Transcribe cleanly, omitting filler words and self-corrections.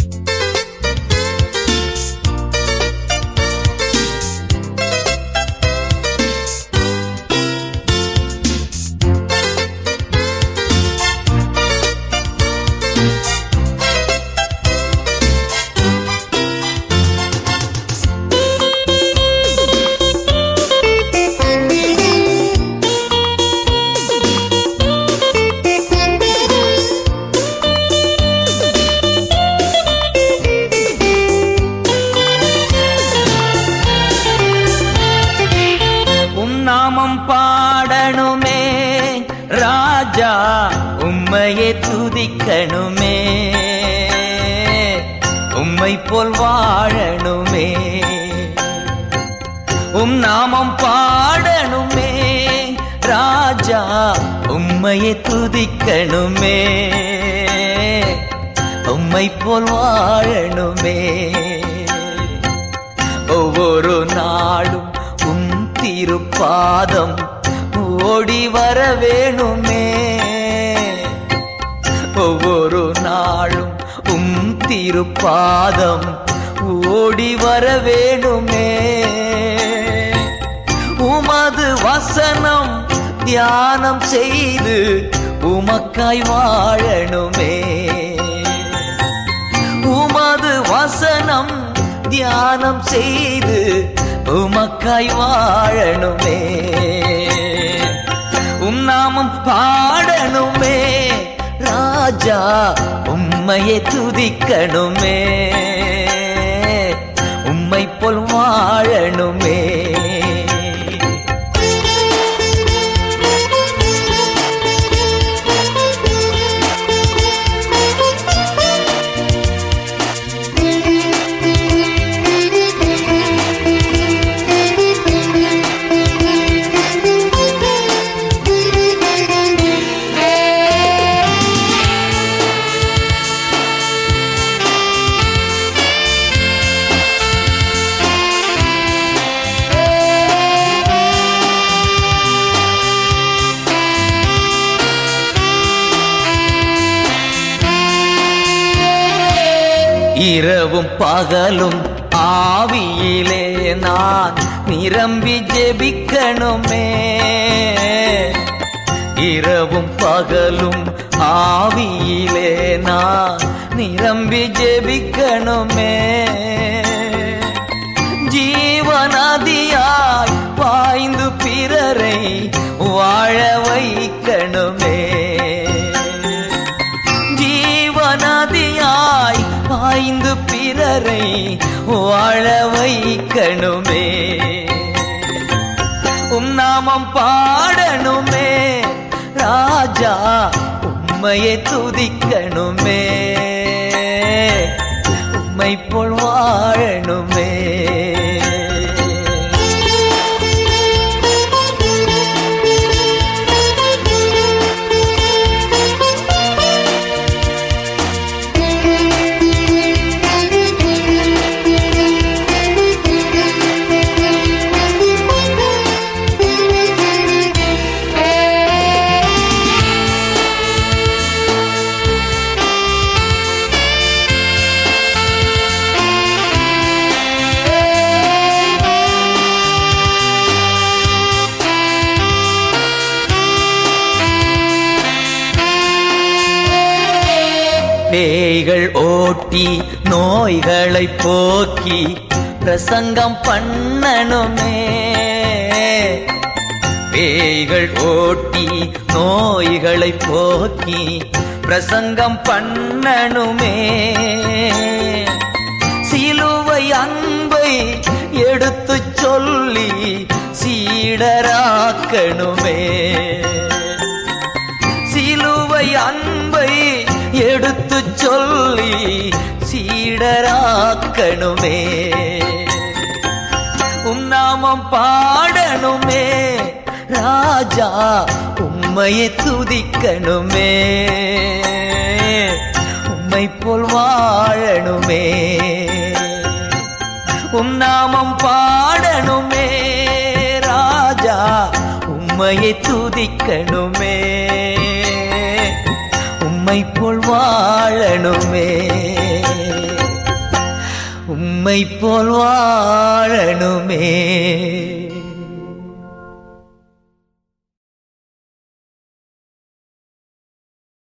நாமம் பாடணுமே ராஜா, உம்மையே துதிக்கணுமே, உம்மை போல் வாழணுமே. நாமம் பாடணுமே ராஜா, உம்மையே துதிக்கணுமே, உம்மை போல் வாழணுமே. ஒவ்வொரு நாளும் திருப்பாதம் ஓடி வர வேணுமே, ஒவ்வொரு நாளும் திருப்பாதம் ஓடி வர வேணுமே. உமது வசனம் தியானம் செய்து உமக்காய் வாழணுமே, உமது வசனம் தியானம் செய்து உமக்காய் வாழணுமே. நாமம் பாடணுமே ராஜா, உம்மையே துதிக்கணுமே, உம்மை போல் வாழணுமே. இரவும் பகலும் ஆவியிலே நான் நிரம்பி ஜெபிக்கணுமே, இரவும் பகலும் ஆவியிலே நான் நிரம்பி ஜெபிக்கணுமே. ஜீவநதியாய் பாய்ந்து பிறரை வாழ வைக்கணுமே, ஜீவநதியாய் பாய்ந்து பிறரை வாழ வைக்கணுமே. நாமம் பாடணுமே ராஜா, உம்மையே துதிக்கணுமே, உம்மை போல் வாழணுமே. பேய்கள் ஓட்டி நோய்களை போக்கி பிரசங்கம் பண்ணணுமே, பேய்கள் ஓட்டி நோய்களை போக்கி பிரசங்கம் பண்ணணுமே. சிலுவை அன்பை எடுத்து சொல்லி சீடராக்கணுமே, சிலுவை அன்பை எடுத்து சொல்லி சீடராக்கணுமே. நாமம் பாடணுமே ராஜா, உம்மையே துதிக்கணுமே, உம்மை போல் வாழணுமே. நாமம் பாடணுமே ராஜா, உம்மையே துதிக்கணுமே, உம்மை போல் வாழணுமே. உம்மை போல் வாழணுமே.